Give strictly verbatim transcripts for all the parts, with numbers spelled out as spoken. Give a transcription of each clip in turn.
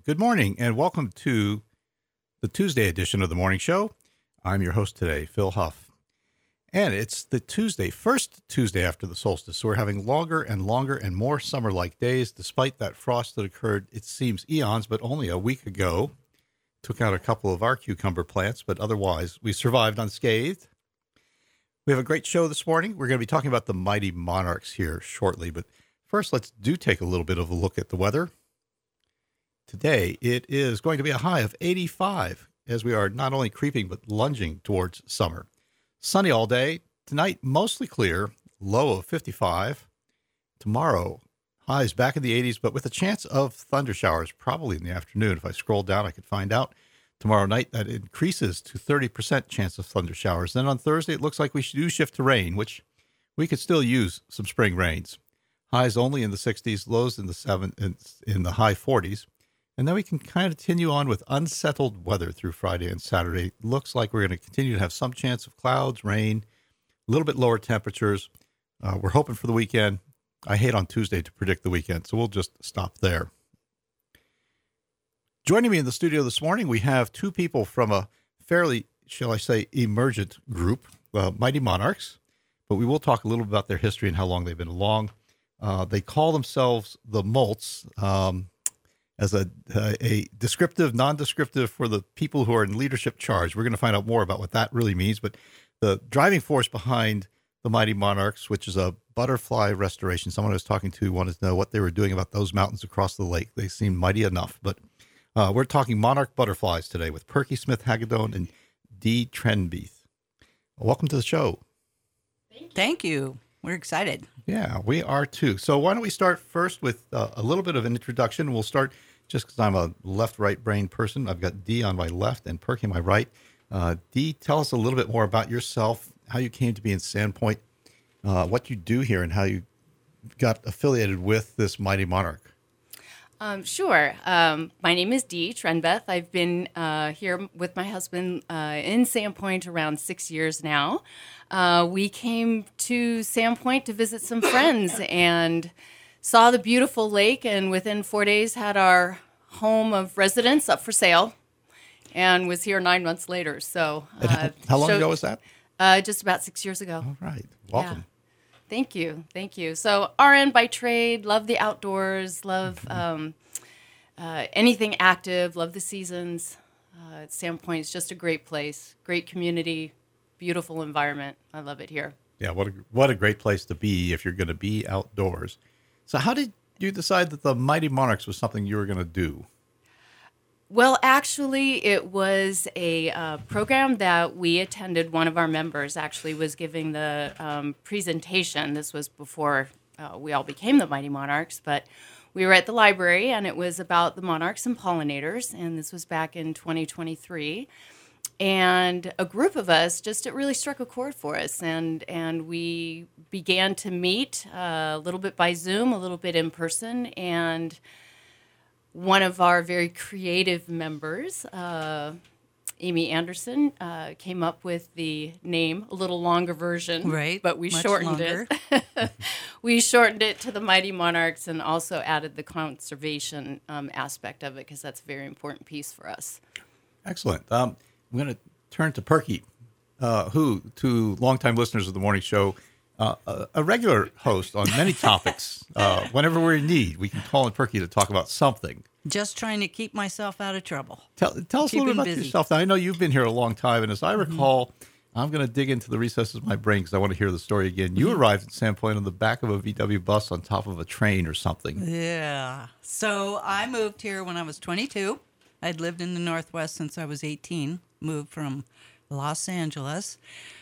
Good morning, and welcome to the Tuesday edition of the Morning Show. I'm your host today, Phil Huff. And it's the Tuesday, first Tuesday after the solstice, so we're having longer and longer and more summer-like days, despite that frost that occurred, it seems, eons, but only a week ago. Took out a couple of our cucumber plants, but otherwise, we survived unscathed. We have a great show this morning. We're going to be talking about the Mighty Monarchs here shortly, but first, let's do take a little bit of a look at the weather. Today, it is going to be a high of eighty-five as we are not only creeping but lunging towards summer. Sunny all day. Tonight, mostly clear, low of fifty-five. Tomorrow, highs back in the eighties, but with a chance of thunder showers probably in the afternoon. If I scroll down, I could find out. Tomorrow night, that increases to thirty percent chance of thunder showers. Then on Thursday, it looks like we do shift to rain, which we could still use some spring rains. Highs only in the sixties, lows in the seven, in, in the high forties. And then we can kind of continue on with unsettled weather through Friday and Saturday. Looks like we're going to continue to have some chance of clouds, rain, a little bit lower temperatures. Uh, we're hoping for the weekend. I hate on Tuesday to predict the weekend, so we'll just stop there. Joining me in the studio this morning, we have two people from a fairly, shall I say, emergent group, uh, Mighty Monarchs. But we will talk a little bit about their history and how long they've been along. Uh, they call themselves the Molts. Um, as a, uh, a descriptive, non-descriptive for the people who are in leadership charge. We're going to find out more about what that really means. But the driving force behind the Mighty Monarchs, which is a butterfly restoration, someone I was talking to wanted to know what they were doing about those mountains across the lake. They seem mighty enough. But uh, we're talking monarch butterflies today with Perky Smith Hagedorn and Dee Trenbeath. Welcome to the show. Thank you. Thank you. We're excited. Yeah, we are too. So why don't we start first with uh, a little bit of an introduction. We'll start just because I'm a left-right brain person. I've got Dee on my left and Perky on my right. Uh, Dee, tell us a little bit more about yourself, how you came to be in Sandpoint, uh, what you do here, and how you got affiliated with this Mighty Monarch. Um, sure. Um, my name is Dee Trenbeath. I've been uh, here with my husband uh, in Sandpoint around six years now. Uh, we came to Sandpoint to visit some friends and saw the beautiful lake, and within four days had our home of residence up for sale, and was here nine months later. So, uh, how, how long so, ago was that? Uh, just about six years ago. All right. Welcome. Yeah. Thank you. Thank you. So R N by trade, love the outdoors, love um, uh, anything active, love the seasons. Uh, Sandpoint is just a great place, great community, beautiful environment. I love it here. Yeah, what a, what a great place to be if you're going to be outdoors. So how did you decide that the Mighty Monarchs was something you were going to do? Well, actually, it was a uh, program that we attended. One of our members actually was giving the um, presentation. This was before uh, we all became the Mighty Monarchs, but we were at the library, and it was about the monarchs and pollinators, and this was back in twenty twenty-three. And a group of us, just it really struck a chord for us, and and we began to meet uh, a little bit by Zoom, a little bit in person, and one of our very creative members, uh, Amy Anderson, uh, came up with the name, a little longer version, right? But we Much shortened longer. it. We shortened it to the Mighty Monarchs, and also added the conservation um, aspect of it, because that's a very important piece for us. Excellent. Um, I'm going to turn to Perky, uh, who, to longtime listeners of the morning show, uh, a, a regular host on many topics. Uh, whenever we're in need, we can call on Perky to talk about something. Just trying to keep myself out of trouble. Tell, tell us a little bit about busy. yourself. Now, I know you've been here a long time, and as I recall, mm-hmm. I'm going to dig into the recesses of my brain because I want to hear the story again. You mm-hmm. arrived at Sandpoint on the back of a V W bus on top of a train or something. Yeah. So I moved here when I was twenty-two. I'd lived in the Northwest since I was eighteen. Moved from Los Angeles.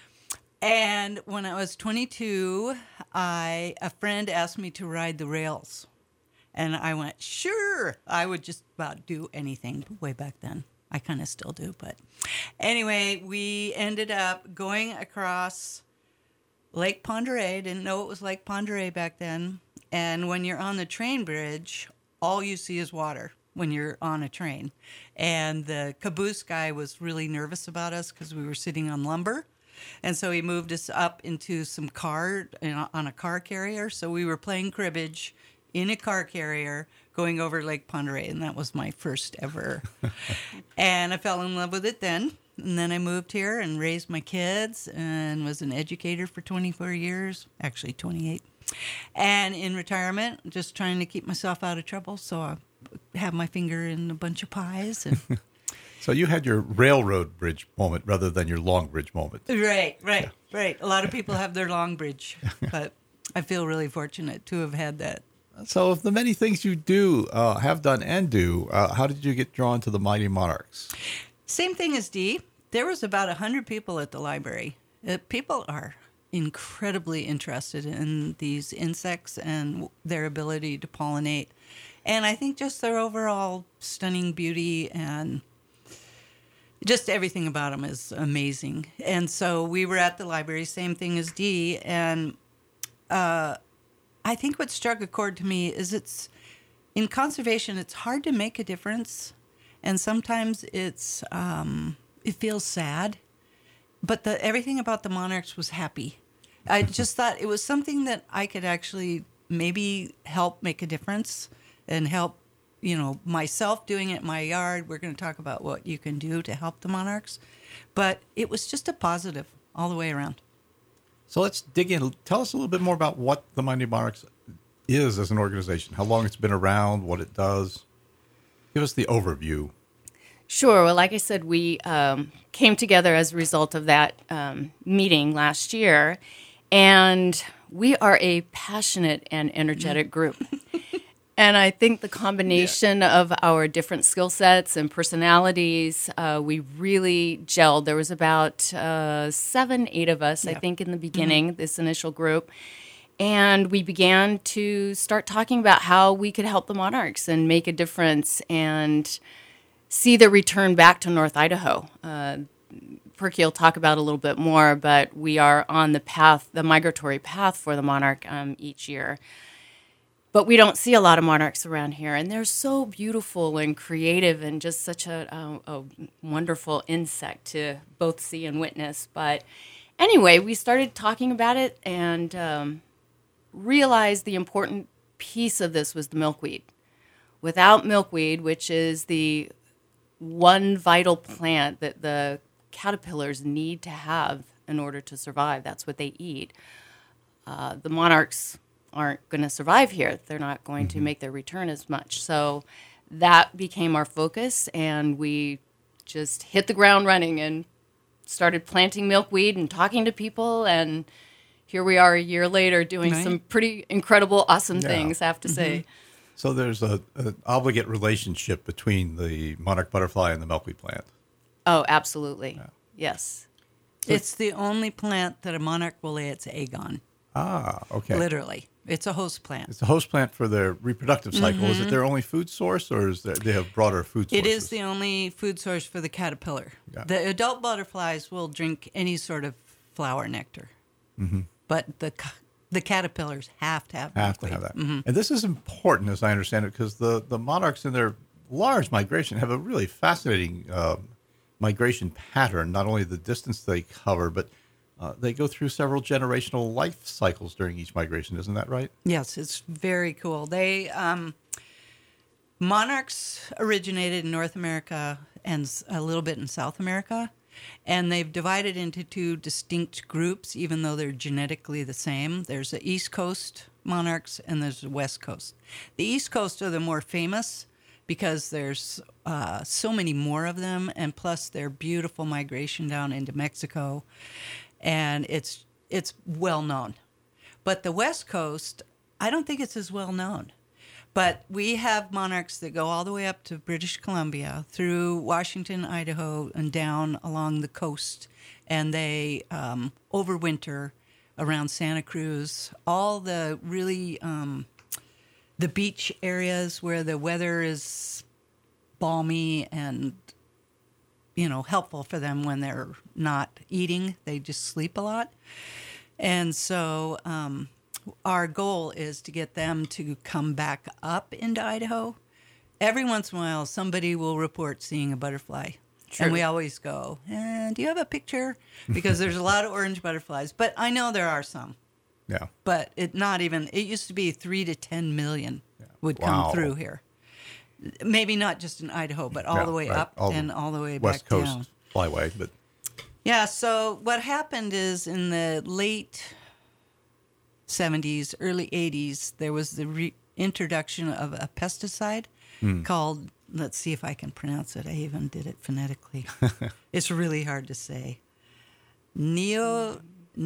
And when I was twenty-two, I a friend asked me to ride the rails. And I went, sure. I would just about do anything way back then. I kind of still do. But anyway, we ended up going across Lake Pend Oreille. Didn't know it was Lake Pend Oreille back then. And when you're on the train bridge, all you see is water when you're on a train. And the caboose guy was really nervous about us because we were sitting on lumber. And so he moved us up into some car, you know, on a car carrier. So we were playing cribbage in a car carrier, going over Lake Pend Oreille, and that was my first ever. And I fell in love with it then. And then I moved here and raised my kids and was an educator for twenty-four years, actually twenty-eight. And in retirement, just trying to keep myself out of trouble. So I have my finger in a bunch of pies. And So you had your railroad bridge moment rather than your long bridge moment. Right, right, yeah. right. A lot of people have their long bridge, but I feel really fortunate to have had that. So of the many things you do, uh, have done and do, uh, how did you get drawn to the Mighty Monarchs? Same thing as Dee. There was about one hundred people at the library. Uh, people are incredibly interested in these insects and their ability to pollinate. And I think just their overall stunning beauty and just everything about them is amazing. And so we were at the library, same thing as Dee. And uh, I think what struck a chord to me is it's, in conservation, it's hard to make a difference. And sometimes it's um, it feels sad, but the everything about the monarchs was happy. I just thought it was something that I could actually maybe help make a difference and help, you know, myself doing it in my yard. We're going to talk about what you can do to help the monarchs, but it was just a positive all the way around. So let's dig in. Tell us a little bit more about what the Mighty Monarchs is as an organization, how long it's been around, what it does. Give us the overview. Sure. Well, like I said, we um, came together as a result of that um, meeting last year, and we are a passionate and energetic group. And I think the combination yeah. of our different skill sets and personalities, uh, we really gelled. There was about uh, seven, eight of us, yeah. I think, in the beginning, mm-hmm. this initial group. And we began to start talking about how we could help the monarchs and make a difference and see the return back to North Idaho. Uh, Perky will talk about a little bit more, but we are on the path, the migratory path for the monarch um, each year. But we don't see a lot of monarchs around here, and they're so beautiful and creative and just such a, a, a wonderful insect to both see and witness. But anyway, we started talking about it and um, realized the important piece of this was the milkweed. Without milkweed, which is the one vital plant that the caterpillars need to have in order to survive, that's what they eat, uh, the monarchs aren't going to survive here. They're not going mm-hmm. to make their return as much. So that became our focus, and we just hit the ground running and started planting milkweed and talking to people, and here we are a year later doing right. some pretty incredible, awesome yeah. things, I have to mm-hmm. say. So there's a, an obligate relationship between the monarch butterfly and the milkweed plant. Oh, absolutely. Yeah. Yes. So it's the only plant that a monarch will lay its egg on. Ah, okay. Literally. It's a host plant. It's a host plant for their reproductive cycle. Mm-hmm. Is it their only food source, or is there, they have broader food sources? It is the only food source for the caterpillar. Yeah. The adult butterflies will drink any sort of flower nectar, mm-hmm. but the the caterpillars have to have have milkweed. to have that. Mm-hmm. And this is important, as I understand it, because the, the monarchs in their large migration have a really fascinating uh, migration pattern. Not only the distance they cover, but Uh, they go through several generational life cycles during each migration. Isn't that right? Yes, it's very cool. They um, monarchs originated in North America and a little bit in South America, and they've divided into two distinct groups, even though they're genetically the same. There's the East Coast monarchs and there's the West Coast. The East Coast are the more famous because there's uh, so many more of them, and plus their beautiful migration down into Mexico. And it's it's well known. But the West Coast, I don't think it's as well known. But we have monarchs that go all the way up to British Columbia, through Washington, Idaho, and down along the coast. And they um, overwinter around Santa Cruz, all the really, um, the beach areas where the weather is balmy and, you know, helpful for them when they're not eating. They just sleep a lot. And so um, our goal is to get them to come back up into Idaho. Every once in a while, somebody will report seeing a butterfly. True. And we always go, eh, do you have a picture? Because there's a lot of orange butterflies. But I know there are some. Yeah. But it not even, it used to be three to ten million yeah. would wow. come through here. Maybe not just in Idaho, but all Yeah, the way right. up All the and all the way West back Coast down. flyway, but Yeah, so what happened is in the late seventies, early eighties, there was the reintroduction of a pesticide called, let's see if I can pronounce it. I even did it phonetically. It's really hard to say. Neonicotinoids.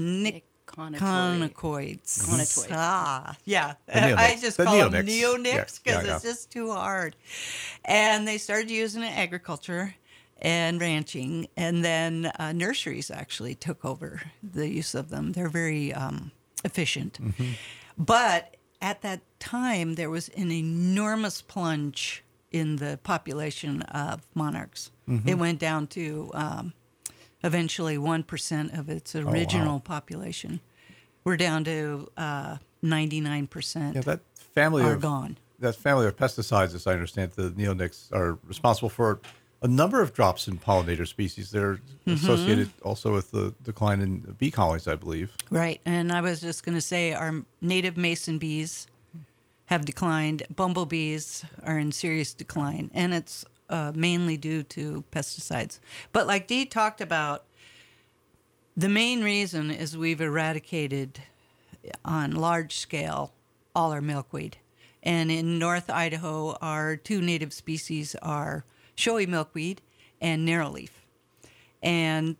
Conotoid. Conotoid. Ah, yeah. The neonics. I just The call them neonics. neonics Yeah, because yeah, yeah. it's just too hard. And they started using it in agriculture and ranching, and then uh, nurseries actually took over the use of them. They're very um, efficient. Mm-hmm. But at that time, there was an enormous plunge in the population of monarchs. Mm-hmm. It went down to um, eventually one percent of its original Oh, wow. population. We're down to uh, ninety-nine percent yeah, that family are of gone. that family of pesticides, as I understand, the neonics are responsible for a number of drops in pollinator species. They're Mm-hmm. associated also with the decline in bee colonies, I believe. Right. And I was just going to say our native mason bees have declined. Bumblebees are in serious decline. And it's uh, mainly due to pesticides. But like Dee talked about, the main reason is we've eradicated on large scale all our milkweed. And in North Idaho, our two native species are showy milkweed and narrowleaf. And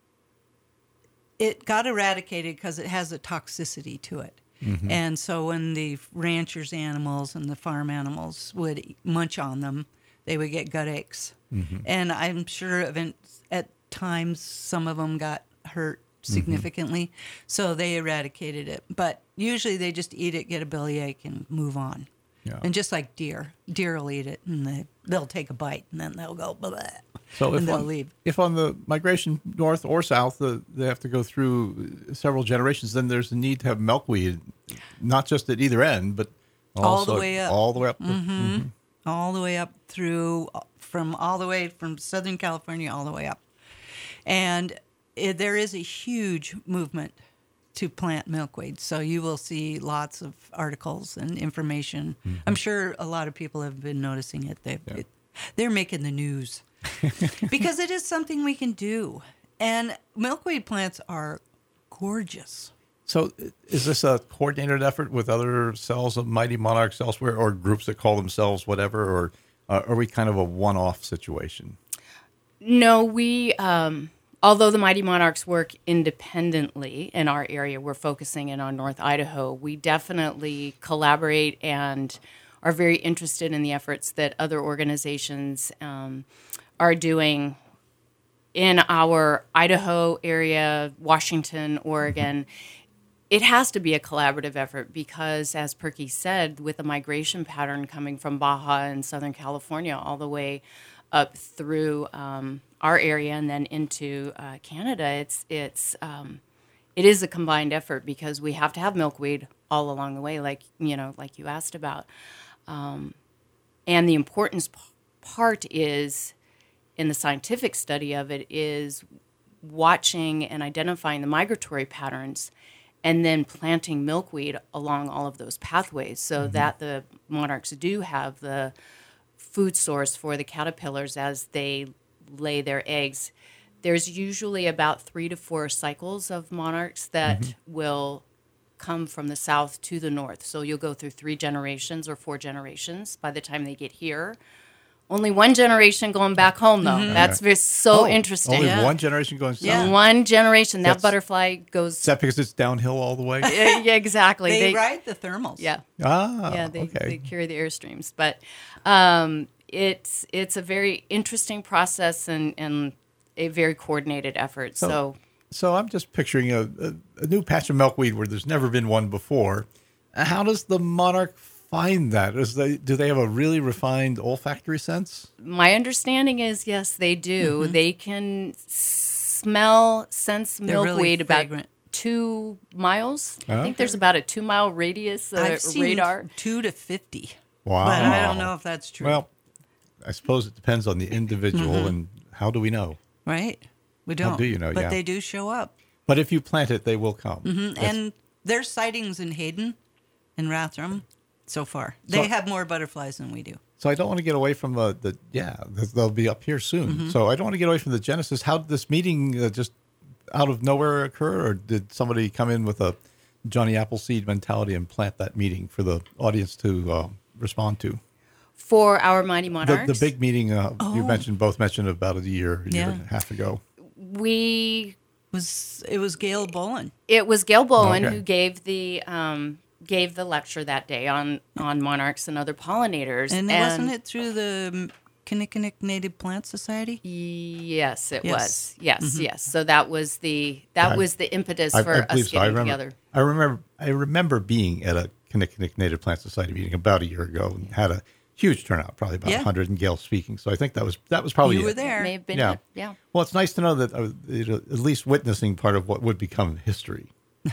it got eradicated because it has a toxicity to it. Mm-hmm. And so when the ranchers' animals and the farm animals would munch on them, they would get gut aches. Mm-hmm. And I'm sure event, at times some of them got hurt significantly. Mm-hmm. So they eradicated it. But usually they just eat it, get a bellyache, and move on. Yeah. And just like deer, deer will eat it, and they, they'll take a bite, and then they'll go, blah, blah, So if and they'll on, leave. if on the migration north or south, the, they have to go through several generations, then there's a need to have milkweed, not just at either end, but All also the way up. all the way up. to- Mm-hmm. All the way up through, from all the way from Southern California all the way up. And it, there is a huge movement to plant milkweed. So you will see lots of articles and information. Mm-hmm. I'm sure a lot of people have been noticing it. They've, Yeah. it they're making the news because it is something we can do. And milkweed plants are gorgeous. So is this a coordinated effort with other cells of Mighty Monarchs elsewhere, or groups that call themselves whatever, or uh, are we kind of a one-off situation? No, we, um, although the Mighty Monarchs work independently in our area, we're focusing in on North Idaho, we definitely collaborate and are very interested in the efforts that other organizations um, are doing in our Idaho area, Washington, Oregon. It has to be a collaborative effort because, as Perky said, with the migration pattern coming from Baja and Southern California all the way up through um, our area and then into uh, Canada, it's it's um, it is a combined effort because we have to have milkweed all along the way, like you know, like you asked about, um, and the importance p- part is in the scientific study of it is watching and identifying the migratory patterns and then planting milkweed along all of those pathways so mm-hmm. that the monarchs do have the food source for the caterpillars as they lay their eggs. There's usually about three to four cycles of monarchs that mm-hmm. will come from the south to the north. So you'll go through three generations or four generations by the time they get here. Only one generation going back home, though. Mm-hmm. That's very, so oh, interesting. Only yeah. one generation going south? Yeah. One generation. That That's, butterfly goes... Is that because it's downhill all the way? yeah, yeah, exactly. They, they ride the thermals. Yeah. Ah, Yeah, they, okay. they carry the airstreams. But um, it's it's a very interesting process and, and a very coordinated effort. So, So, so I'm just picturing a, a, a new patch of milkweed where there's never been one before. How does the monarch find that? Is they, do they have a really refined olfactory sense? my understanding is, yes, they do. Mm-hmm. They can smell, sense They're really milkweed about fragrant. two miles. I Okay. think there's about a two-mile radius uh, I've seen radar. two to fifty. Wow. But I don't know if that's true. Well, I suppose it depends on the individual, Mm-hmm. and how do we know? right? We don't. do you know? But Yeah. they do show up. But if you plant it, they will come. Mm, That's- And there's sightings in Hayden and Rathdrum so far. So- They have more butterflies than we do. So I don't want to get away from the, the yeah, they'll be up here soon. Mm-hmm. So I don't want to get away from the genesis. How did this meeting uh, just out of nowhere occur, or did somebody come in with a Johnny Appleseed mentality and plant that meeting for the audience to uh, respond to? For our Mighty The, Monarchs, the big meeting uh, you Oh. mentioned, both mentioned about a year, year Yeah. and a half ago. we Was it was Gail Bowen? it was Gail Bowen Okay. who gave the um, gave the lecture that day on on monarchs and other pollinators. And, wasn't it through the Kinnickinnick Native Plant Society? Yes, it Yes. was. Yes, yes. So that was the that I- was the impetus I, for I us believe so. getting I remember, together. I remember. I remember being at a Kinnickinnick Native Plant Society meeting about a year ago and had a huge turnout, probably about Yeah. one hundred, and Gail speaking. So I think that was that was probably You were it. there. May have been Yeah. it. Yeah. Well, it's nice to know that I was you know, at least witnessing part of what would become history.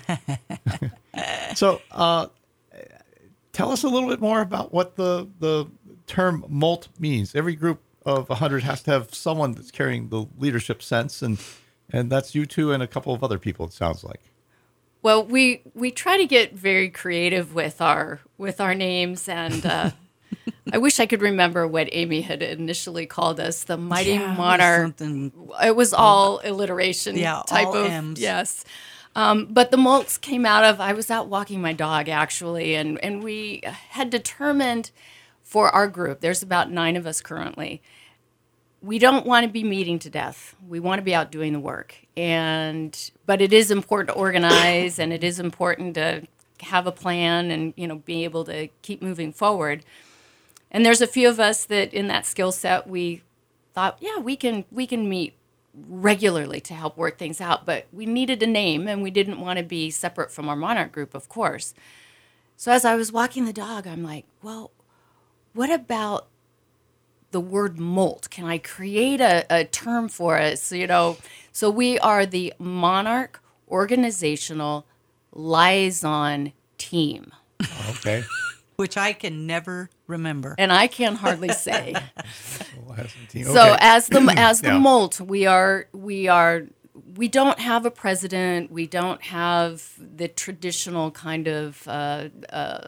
So, uh, tell us a little bit more about what the the term molt means. Every group of one hundred has to have someone that's carrying the leadership sense, and and that's you two and a couple of other people, it sounds like. Well, we we try to get very creative with our with our names, and uh, I wish I could remember what Amy had initially called us, the Mighty Yeah, it was Monarch. something- It was all alliteration Yeah, type all of M's. yes. Um, but the molts came out of I was out walking my dog actually, and and we had determined for our group. There's about nine of us currently. We don't want to be meeting to death. We want to be out doing the work. And but it is important to organize and it is important to have a plan and, you know, be able to keep moving forward. And there's a few of us that in that skill set we thought, yeah, we can we can meet regularly to help work things out, but we needed a name and we didn't want to be separate from our monarch group, of course. So as I was walking the dog, I'm like, well, what about the word molt? Can I create a, a term for it? So, you know, so we are the Monarch Organizational Liaison Team. Okay. Which I can never remember. And I can hardly say. Okay. So as the as the Yeah. molt, we are we are we don't have a president. We don't have the traditional kind of uh, uh,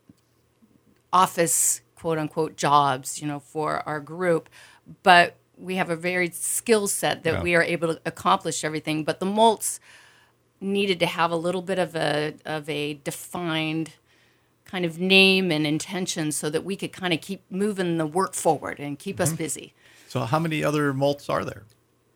office, quote unquote, jobs, you know, for our group, but we have a very skill set that Yeah. we are able to accomplish everything. But the molts needed to have a little bit of a of a defined kind of name and intention so that we could kind of keep moving the work forward and keep us busy. So how many other molts are there?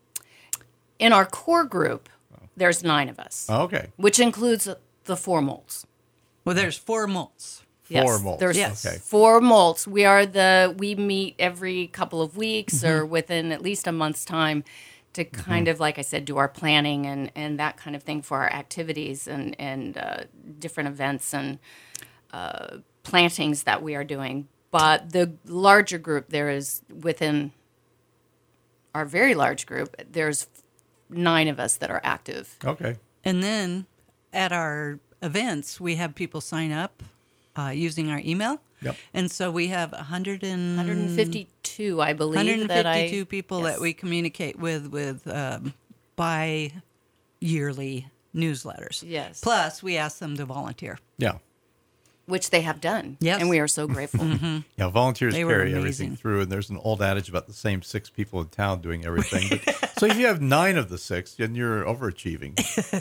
In our core group, there's nine of us, Oh, okay. which includes the four molts. Well, there's four molts. Four Yes, molts. There's Yes. Okay. four molts. We are the we meet every couple of weeks or within at least a month's time to kind of, like I said, do our planning and, and that kind of thing for our activities and and uh, different events and uh, plantings that we are doing. But the larger group, there is within our very large group, there's nine of us that are active. Okay. And then at our events, we have people sign up uh, using our email. Yep. And so we have one hundred and, one hundred fifty-two, I believe. one hundred that I- fifty-two people yes. that we communicate with with um, bi yearly newsletters. Yes. Plus, we ask them to volunteer. Yeah. Which they have done. Yes. And we are so grateful. Yeah, volunteers They were carry amazing. everything through, and there's an old adage about the same six people in town doing everything. But, so if you have nine of the six, then you're overachieving.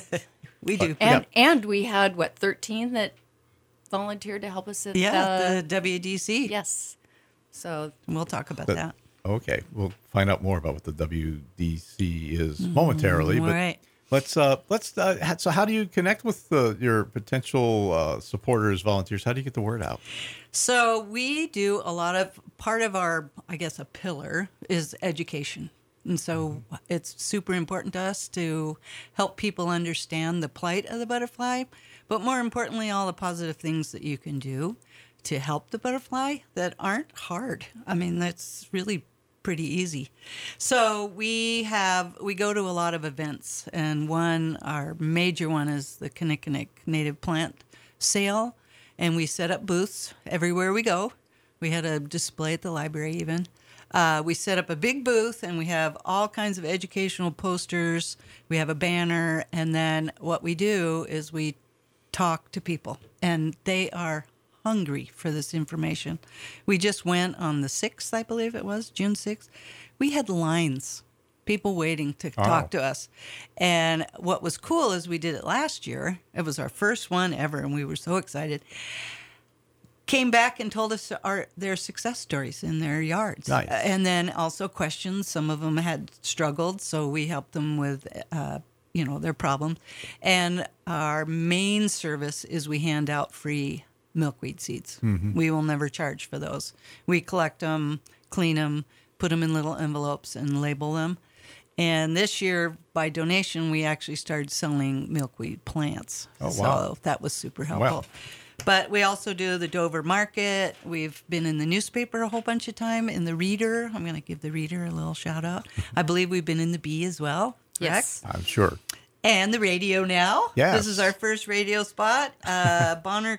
We do. And and we had what thirteen that volunteered to help us at yeah, the, the W D C. yes. So We'll talk about But- that. Okay, we'll find out more about what the W D C is momentarily. All But right. let's uh, let's. Uh, ha- so, how do you connect with uh, your potential uh, supporters, volunteers? How do you get the word out? So we do a lot of part of our, I guess, a pillar is education. And so it's super important to us to help people understand the plight of the butterfly, but more importantly, all the positive things that you can do to help the butterfly that aren't hard. I mean, that's really pretty easy. So we have, we go to a lot of events, and one, our major one is the Kinnickinnick Native Plant Sale, and we set up booths everywhere we go. We had a display at the library even. Uh, we set up a big booth, and we have all kinds of educational posters. We have a banner, and then what we do is we talk to people, and they are hungry for this information. We just went on the sixth, I believe it was, June sixth. We had lines, people waiting to Oh. talk to us. And what was cool is we did it last year. It was our first one ever, and we were so excited. Came back and told us our, their success stories in their yards. Nice. And then also questions. Some of them had struggled, so we helped them with, uh, you know, their problems. And our main service is we hand out free milkweed seeds. We will never charge for those. We collect them, clean them, put them in little envelopes, and label them. And this year, by donation, we actually started selling milkweed plants. Oh, wow. So that was super helpful. Wow. But we also do the Dover Market. We've been in the newspaper a whole bunch of time, in the Reader. I'm going to give the Reader a little shout out. I believe we've been in the Bee as well. Yes. correct? I'm sure. And the radio now. Yes. This is our first radio spot. Uh, Bonner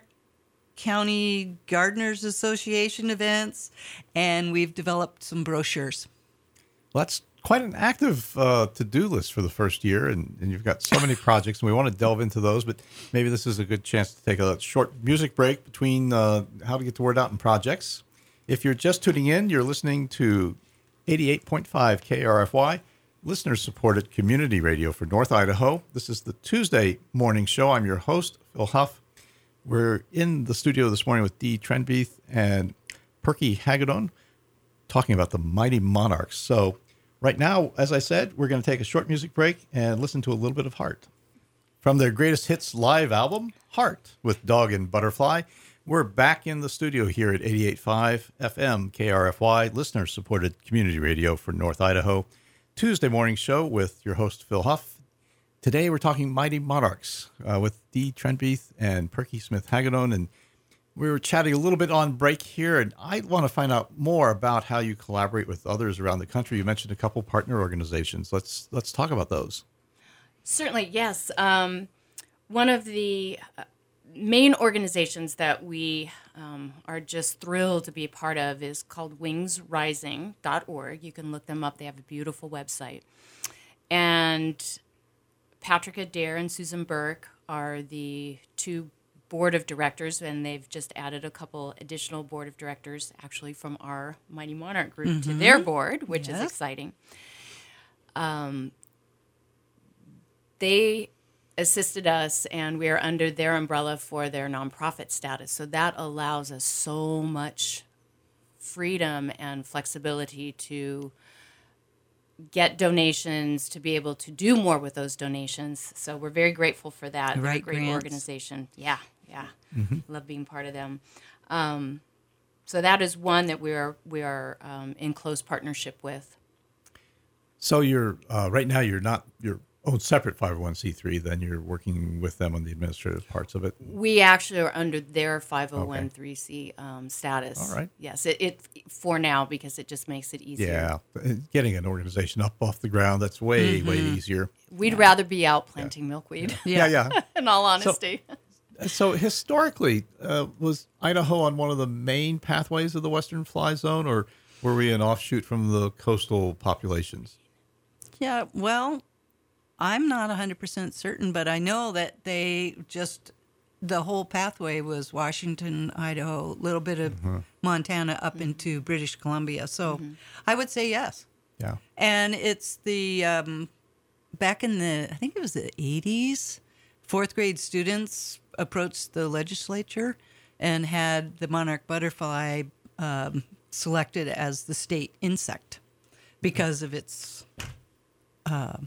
County Gardeners Association events. And we've developed some brochures. Well, that's quite an active uh, to-do list for the first year, and, and you've got so many projects, and we want to delve into those, but maybe this is a good chance to take a short music break between uh, how to get the word out in projects. If you're just tuning in, you're listening to eighty-eight point five K R F Y, listener-supported community radio for North Idaho. This is the Tuesday morning show. I'm your host, Phil Huff. We're in the studio this morning with Dee Trenbeath and Perky Hagedorn talking about the Mighty Monarchs. So right now, as I said, we're going to take a short music break and listen to a little bit of Heart. From their greatest hits live album, Heart, with Dog and Butterfly. We're back in the studio here at eighty-eight point five F M K R F Y, listener-supported community radio for North Idaho. Tuesday morning show with your host, Phil Huff. Today we're talking Mighty Monarchs uh, with Dee Trenbeath and Perky Smith Hagedorn, and we were chatting a little bit on break here, and I want to find out more about how you collaborate with others around the country. You mentioned a couple partner organizations. Let's let's talk about those. Certainly, yes. Um, one of the uh, main organizations that we um, are just thrilled to be a part of is called wings rising dot org. You can look them up. They have a beautiful website. And Patrick Adair and Susan Burke are the two board of directors, and they've just added a couple additional board of directors, actually from our Mighty Monarch group, mm-hmm. to their board, which yes. is exciting. Um, they assisted us, and we are under their umbrella for their nonprofit status. So that allows us so much freedom and flexibility to get donations, to be able to do more with those donations. So we're very grateful for that. They're a great grants. organization. Yeah, yeah. Mm-hmm. Love being part of them. Um, so that is one that we are we are um, in close partnership with. So you're uh, right now you're not your own separate five oh one c three. Then you're working with them on the administrative parts of it. We actually are under their five oh one c okay. um, status. All right. Yes, it, it for now because it just makes it easier. Yeah, getting an organization up off the ground, that's way mm-hmm. way easier. We'd yeah. rather be out planting yeah. milkweed. Yeah, yeah. yeah. In all honesty. So, so historically, uh, was Idaho on one of the main pathways of the Western Fly Zone, or were we an offshoot from the coastal populations? Yeah, well, I'm not one hundred percent certain, but I know that they just, the whole pathway was Washington, Idaho, a little bit of mm-hmm. Montana up mm-hmm. into British Columbia. So mm-hmm. I would say yes. Yeah. And it's the, um, back in the, I think it was the eighties, fourth grade students approached the legislature and had the monarch butterfly um, selected as the state insect because of its... Uh,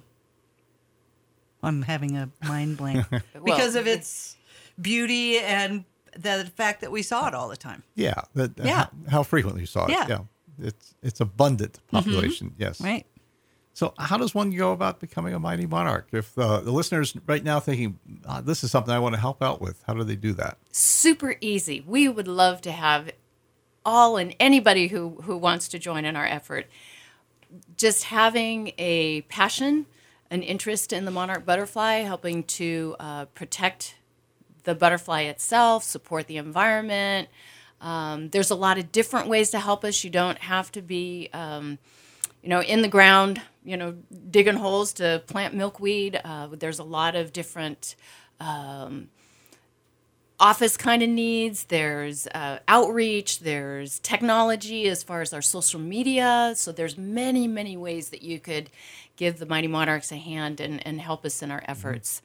I'm having a mind blank because well, of its beauty and the fact that we saw it all the time. Yeah, that, yeah. How, how frequently you saw it. Yeah, yeah. It's it's abundant population. Mm-hmm. Yes, right. So, how does one go about becoming a Mighty Monarch? If uh, the listeners right now thinking oh, this is something I want to help out with, how do they do that? Super easy. We would love to have all and anybody who who wants to join in our effort. Just having a passion, an interest in the monarch butterfly, helping to uh, protect the butterfly itself, support the environment. Um, there's a lot of different ways to help us. You don't have to be, um, you know, in the ground, you know, digging holes to plant milkweed. Uh, there's a lot of different um, office kind of needs, there's uh, outreach, there's technology as far as our social media. So there's many, many ways that you could give the Mighty Monarchs a hand and, and help us in our efforts.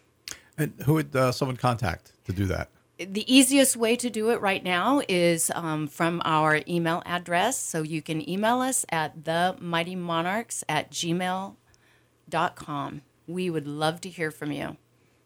And who would uh, someone contact to do that? The easiest way to do it right now is um, from our email address. So you can email us at the mighty monarchs at gmail dot com. We would love to hear from you.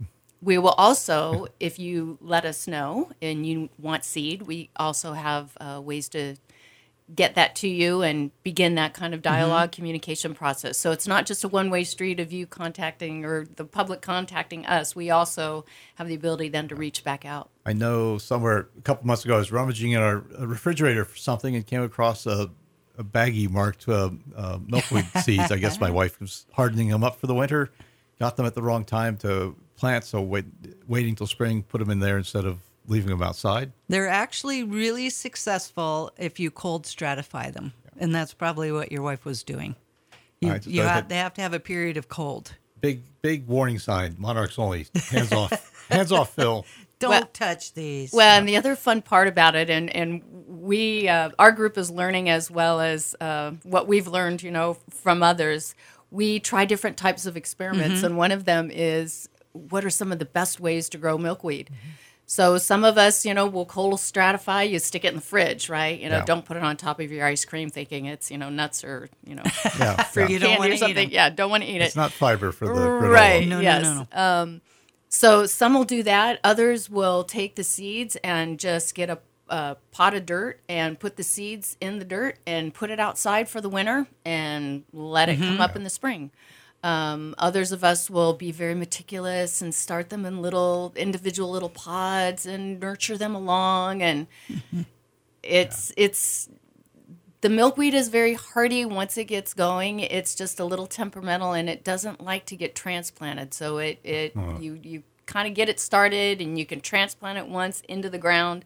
We will also, if you let us know and you want seed, we also have uh, ways to get that to you and begin that kind of dialogue, mm-hmm. communication process. So it's not just a one-way street of you contacting or the public contacting us. We also have the ability then to reach back out. I know somewhere a couple months ago, I was rummaging in our refrigerator for something and came across a, a baggie marked uh, uh, milkweed seeds. I guess my wife was hardening them up for the winter, got them at the wrong time to plant, so wait, waiting till spring, put them in there instead of leaving them outside. They're actually really successful if you cold stratify them, yeah. and that's probably what your wife was doing. You, right, you have, they have to have a period of cold. Big, big warning sign, Monarchs only, hands off, hands off, Phil. Don't well, touch these. Well, and the other fun part about it, and, and we, uh, our group is learning as well as uh, what we've learned, you know, from others. We try different types of experiments, mm-hmm. and one of them is, what are some of the best ways to grow milkweed? Mm-hmm. So some of us, you know, will cold stratify. You stick it in the fridge, right? You know, yeah. don't put it on top of your ice cream thinking it's, you know, nuts or, you know, yeah, fruit yeah. candy or something. Yeah, don't want to eat it. It's not fiber for the granola. Right, no, yes. No, no, no. Um, so some will do that. Others will take the seeds and just get a, a pot of dirt and put the seeds in the dirt and put it outside for the winter and let it mm-hmm. come up yeah. in the spring. Um, others of us will be very meticulous and start them in little individual little pods and nurture them along. And mm-hmm. it's yeah. it's the milkweed is very hardy once it gets going. It's just a little temperamental and it doesn't like to get transplanted. So it it oh. you you kind of get it started and you can transplant it once into the ground.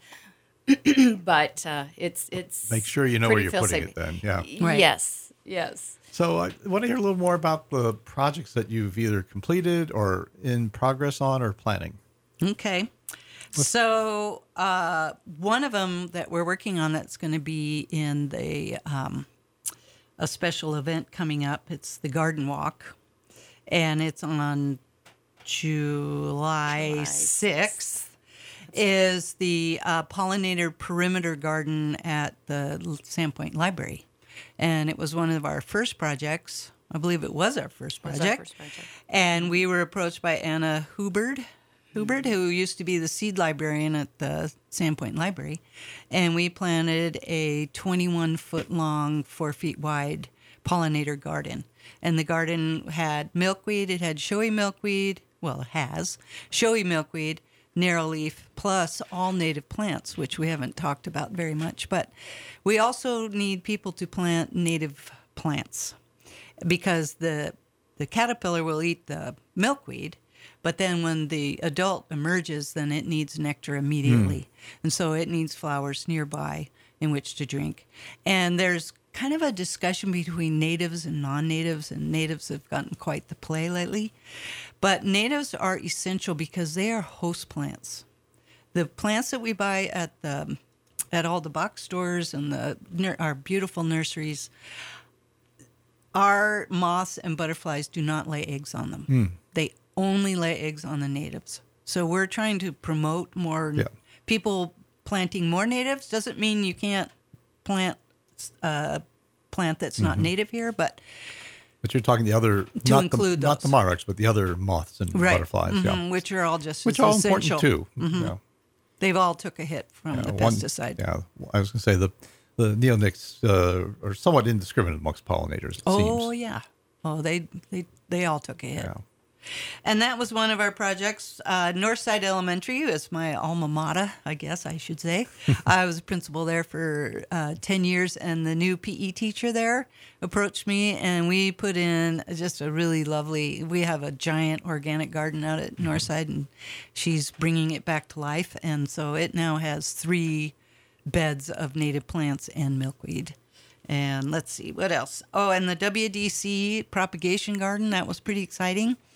but uh, it's it's make sure you know where you're putting it then. Yeah. Right. Yes. Yes. So I want to hear a little more about the projects that you've either completed or in progress on or planning. Okay. So uh, one of them that we're working on that's going to be in the um, a special event coming up. It's the Garden Walk, and it's on July sixth. Is the uh, pollinator perimeter garden at the Sandpoint Library. And it was one of our first projects. I believe it was our first project. Our first project. And we were approached by Anna Hubert, Hubert, who used to be the seed librarian at the Sandpoint Library. And we planted a twenty-one foot long, four feet wide pollinator garden. And the garden had milkweed. It had showy milkweed. Well, it has showy milkweed, narrowleaf, plus all native plants, which we haven't talked about very much. But we also need people to plant native plants because the the caterpillar will eat the milkweed, but then when the adult emerges, then it needs nectar immediately. Mm. And so it needs flowers nearby in which to drink. And there's kind of a discussion between natives and non-natives, and natives have gotten quite the play lately. But natives are essential because they are host plants. The plants that we buy at the at all the box stores and the our beautiful nurseries, our moths and butterflies do not lay eggs on them. Mm. They only lay eggs on the natives. So we're trying to promote more yeah. people planting more natives. Doesn't mean you can't plant a plant that's not mm-hmm. native here, but but you're talking the other to not include the, those. not the monarchs, but the other moths and right. butterflies, mm-hmm. yeah, which are all just which as are all essential. important too. Mm-hmm. Yeah. They've all took a hit from yeah, the one, pesticide. Yeah, I was going to say the the neonics uh, are somewhat indiscriminate amongst pollinators. It oh seems. yeah, oh they they they all took a hit. Yeah. And that was one of our projects. Uh, Northside Elementary is my alma mater, I guess I should say. I was a principal there for uh, ten years, and the new P E teacher there approached me, and we put in just a really lovely, we have a giant organic garden out at Northside, and she's bringing it back to life. And so it now has three beds of native plants and milkweed. And let's see, what else? Oh, and the W D C propagation garden, that was pretty exciting.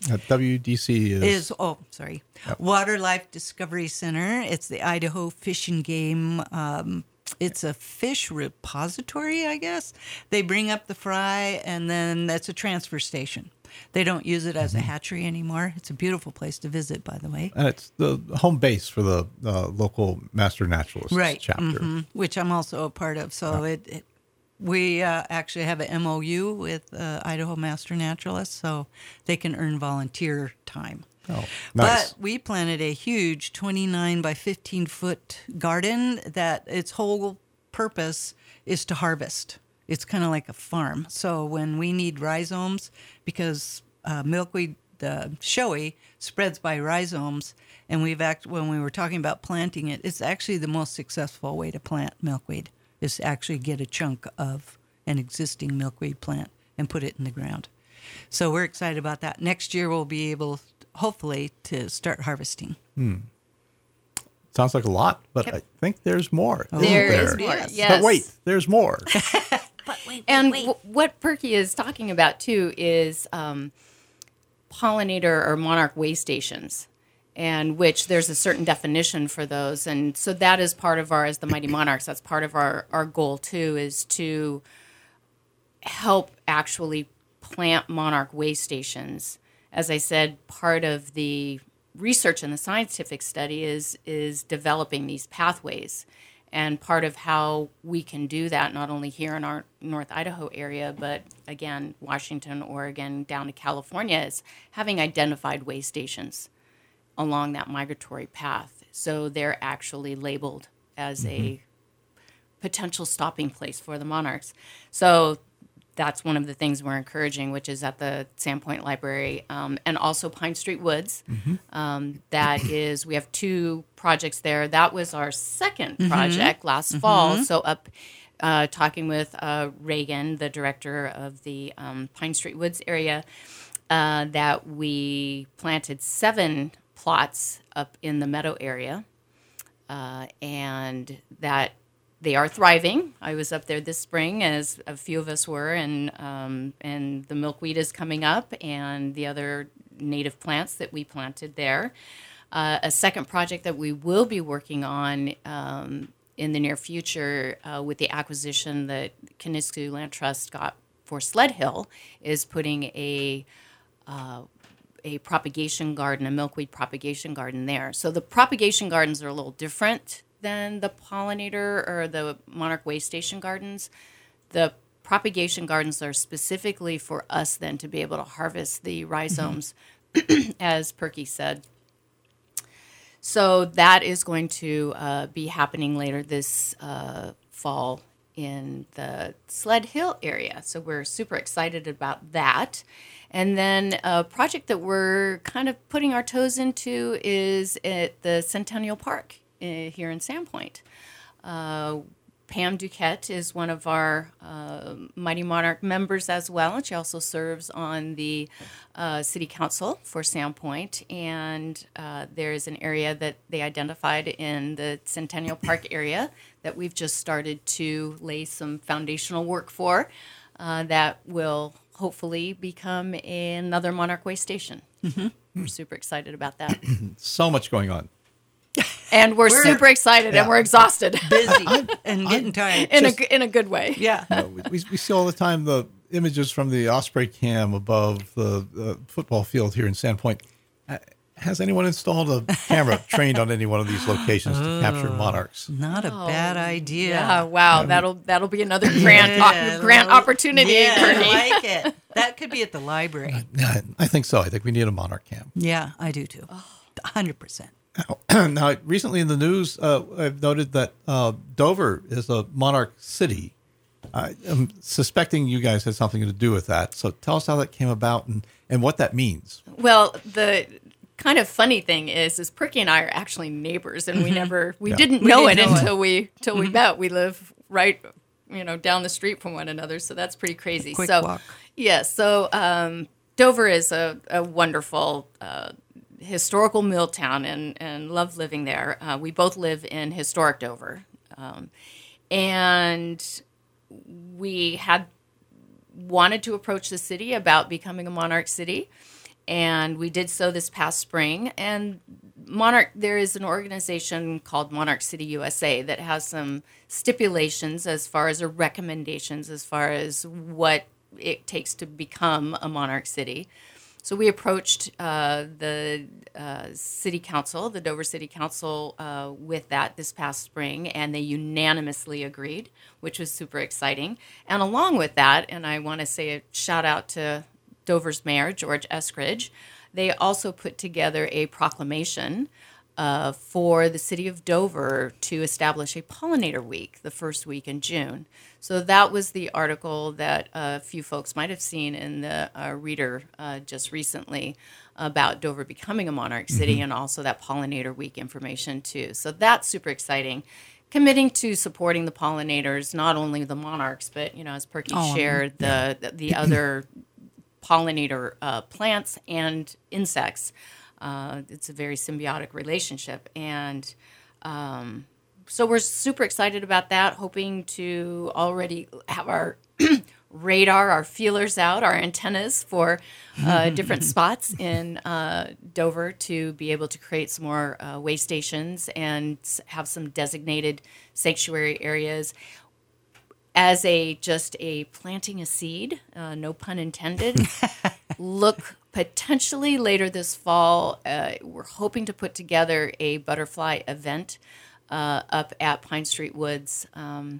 Uh, W D C is, is oh sorry Yep. Wildlife Discovery Center. It's the Idaho Fish and Game. Um, it's a fish repository, I guess. They bring up the fry, and then that's a transfer station. They don't use it as Mm-hmm. a hatchery anymore. It's a beautiful place to visit, by the way. and it's the home base for the uh, local Master Naturalists Right, chapter. mhm, which I'm also a part of. So it, it we uh, actually have an M O U with uh, Idaho Master Naturalists, so they can earn volunteer time. Oh, nice. But we planted a huge twenty-nine by fifteen foot garden that its whole purpose is to harvest. It's kind of like a farm. So when we need rhizomes, because uh, milkweed, the showy, spreads by rhizomes, and we've act when we were talking about planting it, it's actually the most successful way to plant milkweed is to actually get a chunk of an existing milkweed plant and put it in the ground. So we're excited about that. Next year we'll be able, hopefully, to start harvesting. Sounds like a lot, but I think there's more. isn't There there is more. Yes. Yes. But wait, there's more. But wait, And w- what Perky is talking about too is um, pollinator or monarch way stations, and which there's a certain definition for those. And so that is part of our, as the Mighty Monarchs, that's part of our, our goal too, is to help actually plant monarch way stations. As I said, part of the research and the scientific study is is developing these pathways. And part of how we can do that, not only here in our North Idaho area, but again, Washington, Oregon, down to California, is having identified way stations along that migratory path. So they're actually labeled as a potential stopping place for the monarchs. So that's one of the things we're encouraging, which is at the Sandpoint Library um, and also Pine Street Woods. Um, that is, we have two projects there. That was our second project last fall. So up uh, talking with uh, Reagan, the director of the um, Pine Street Woods area, uh, that we planted seven plots up in the meadow area. Uh, and that they are thriving. I was up there this spring, as a few of us were, and um, and the milkweed is coming up, and the other native plants that we planted there. Uh, a second project that we will be working on um, in the near future uh, with the acquisition that Kanisku Land Trust got for Sled Hill is putting a uh, a propagation garden, a milkweed propagation garden there. So the propagation gardens are a little different than the pollinator or the monarch way station gardens. The propagation gardens are specifically for us then to be able to harvest the rhizomes, mm-hmm. as Perky said. So that is going to uh, be happening later this uh, fall in the Sled Hill area. So we're super excited about that. And then a project that we're kind of putting our toes into is at the Centennial Park uh, here in Sandpoint. Uh, Pam Duquette is one of our uh, Mighty Monarch members as well. She also serves on the uh, City Council for Sandpoint. And uh, there is an area that they identified in the Centennial Park area that we've just started to lay some foundational work for uh, that will hopefully become another Monarch Way station. Mm-hmm. We're super excited about that. So much going on. And we're, We're- super excited Yeah. and we're exhausted busy and getting tired. in Just- a in a good way. Yeah. You know, we, we see all the time the images from the Osprey cam above the uh, football field here in Sandpoint. Uh, has anyone installed a camera trained on any one of these locations to capture monarchs? Not a bad idea. Yeah, wow, that'll that'll be another grant Yeah, op- grant well, opportunity. Yeah, Courtney. I like it. That could be at the library. Yeah, I think so. I think we need a monarch cam. Yeah, I do too. one hundred percent. Now, recently in the news, uh, I've noted that uh, Dover is a monarch city. I am suspecting you guys had something to do with that. So tell us how that came about and, and what that means. Well, the kind of funny thing is, is Perky and I are actually neighbors, and we never we Yeah. didn't We know didn't it know it. until we till we met. We live right, you know, down the street from one another, so that's pretty crazy. Quick so, walk. yeah, so um, Dover is a, a wonderful uh, historical mill town, and and love living there. Uh, we both live in historic Dover, um, and we had wanted to approach the city about becoming a monarch city. And we did so this past spring. And Monarch, there is an organization called Monarch City U S A that has some stipulations as far as, or recommendations as far as what it takes to become a Monarch City. So we approached uh, the uh, City Council, the Dover City Council, uh, with that this past spring, and they unanimously agreed, which was super exciting. And along with that, and I want to say a shout out to Dover's Mayor, George Eskridge, they also put together a proclamation uh, for the city of Dover to establish a pollinator week the first week in June. So that was the article that a few folks might have seen in the uh, Reader uh, just recently about Dover becoming a Monarch City, mm-hmm. and also that pollinator week information too. So that's super exciting. Committing to supporting the pollinators, not only the monarchs, but, you know, as Perky oh, shared, the, yeah. the the other pollinator uh, plants and insects. Uh, it's a very symbiotic relationship. And um, so we're super excited about that, hoping to already have our radar, our feelers out, our antennas for uh, different spots in uh, Dover to be able to create some more uh, way stations and have some designated sanctuary areas. As a just a planting a seed, uh, no pun intended, look potentially later this fall, uh, we're hoping to put together a butterfly event uh, up at Pine Street Woods um,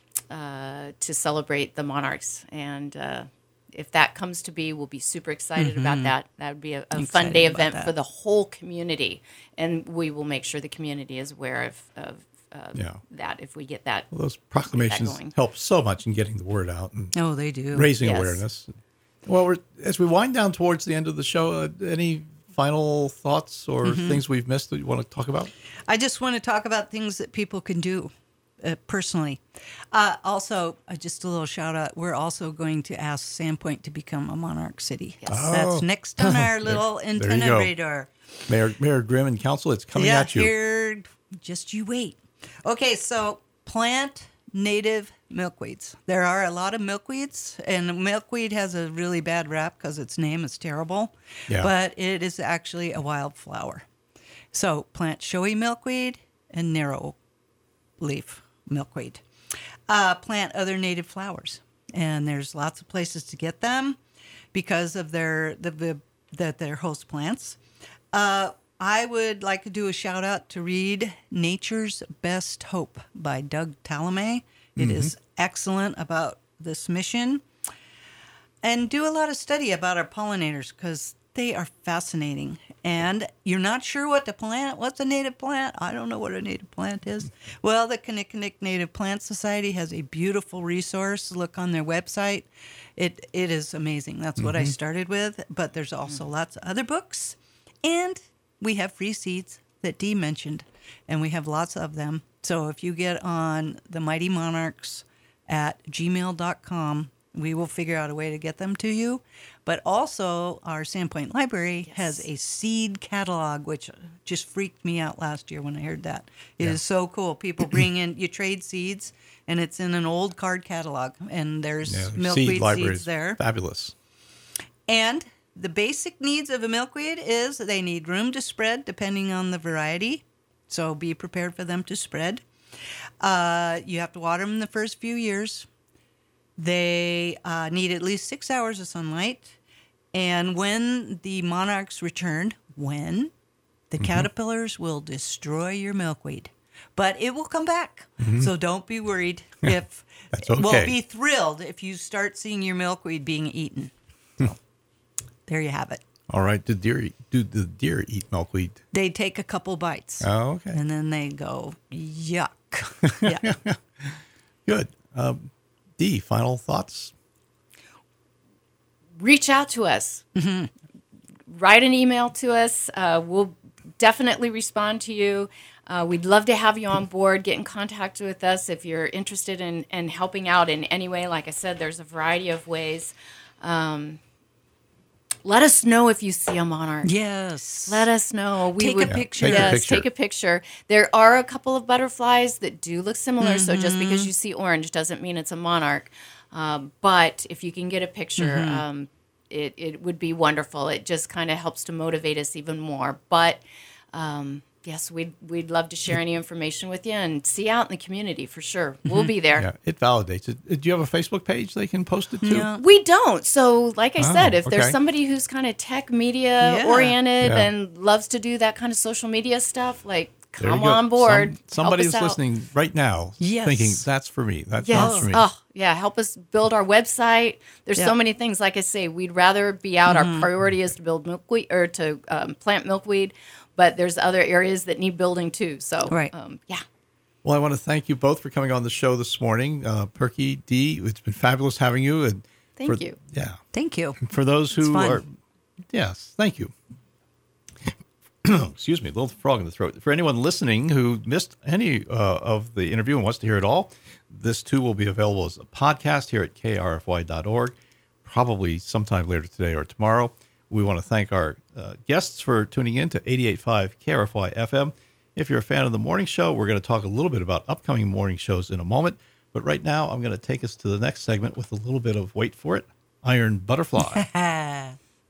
uh, to celebrate the monarchs. And uh, if that comes to be, we'll be super excited mm-hmm. about that. That would be a, a fun day event that. For the whole community. And we will make sure the community is aware of, of Uh, yeah. that if we get that. Well, those proclamations help so much in getting the word out and oh, they do. raising yes. awareness. Well, we're, as we wind down towards the end of the show, uh, any final thoughts or mm-hmm. things we've missed that you want to talk about? I just want to talk about things that people can do uh, personally. Uh, also, uh, just a little shout out. We're also going to ask Sandpoint to become a Monarch City. Yes. Oh. That's next on our little there, antenna there radar. Mayor, Mayor Grimm and Council, it's coming yeah, at you. Here, just you wait. Okay, so plant native milkweeds. There are a lot of milkweeds, and milkweed has a really bad rap because its name is terrible, yeah. but it is actually a wildflower. So plant showy milkweed and narrow leaf milkweed. Uh, plant other native flowers, and there's lots of places to get them because of their the, the that they're host plants. Uh, I would like to do a shout out to read Nature's Best Hope by Doug Tallamy. It mm-hmm. is excellent about this mission. And do a lot of study about our pollinators because they are fascinating. And you're not sure what to plant. What's a native plant? I don't know what a native plant is. Well, the Kinnickinnick Native Plant Society has a beautiful resource. Look on their website. It It is amazing. That's mm-hmm. what I started with. But there's also mm-hmm. lots of other books. And we have free seeds that Dee mentioned, and we have lots of them. So if you get on the Mighty Monarchs at gmail dot com, we will figure out a way to get them to you. But also, our Sandpoint Library yes. has a seed catalog, which just freaked me out last year when I heard that. It yeah. is so cool. People bring in, you trade seeds, and it's in an old card catalog, and there's yeah, milkweed seed seeds there. Fabulous. And the basic needs of a milkweed is they need room to spread depending on the variety. So be prepared for them to spread. Uh, you have to water them in the first few years. They uh, need at least six hours of sunlight. And when the monarchs return, when the mm-hmm. caterpillars will destroy your milkweed. But it will come back. Mm-hmm. So don't be worried if That's okay. Well, be thrilled if you start seeing your milkweed being eaten. So. There you have it. All right. Do deer eat, do the deer eat milkweed? They take a couple bites. Oh, okay. And then they go, yuck. Yeah. Good. Um, Dee, final thoughts? Reach out to us. Mm-hmm. Write an email to us. Uh, we'll definitely respond to you. Uh, we'd love to have you on board. Get in contact with us if you're interested in, in helping out in any way. Like I said, there's a variety of ways. Um, Let us know if you see a monarch. Yes. Let us know. We take would, a picture. Yeah, take yes, a picture. take a picture. There are a couple of butterflies that do look similar, mm-hmm. so just because you see orange doesn't mean it's a monarch. Um, but if you can get a picture, mm-hmm. um, it, it would be wonderful. It just kind of helps to motivate us even more. But um, yes, we'd, we'd love to share any information with you and see you out in the community for sure. We'll be there. Yeah, it validates it. Do you have a Facebook page they can post it to? Yeah. We don't. So, like I Oh, said, if okay. there's somebody who's kind of tech media Yeah. oriented Yeah. and loves to do that kind of social media stuff, like There you come go. on board. Some, somebody help is us out. listening right now Yes. thinking, that's for me. That Yes. sounds for me. Oh, yeah. Help us build our website. There's Yeah. so many things. Like I say, we'd rather be out. Mm-hmm. Our priority is to build milkweed or to um, plant milkweed, but there's other areas that need building too. So, Right. um, yeah. Well, I want to thank you both for coming on the show this morning. Uh, Perky, Dee, it's been fabulous having you. And Thank for- you. Yeah. Thank you. For those It's who fun. are, yes, thank you. Excuse me, a little frog in the throat. For anyone listening who missed any uh, of the interview and wants to hear it all, this too will be available as a podcast here at K R F Y dot org, probably sometime later today or tomorrow. We want to thank our uh, guests for tuning in to eighty-eight point five K R F Y F M. If you're a fan of the morning show, we're going to talk a little bit about upcoming morning shows in a moment. But right now, I'm going to take us to the next segment with a little bit of, wait for it, Iron Butterfly.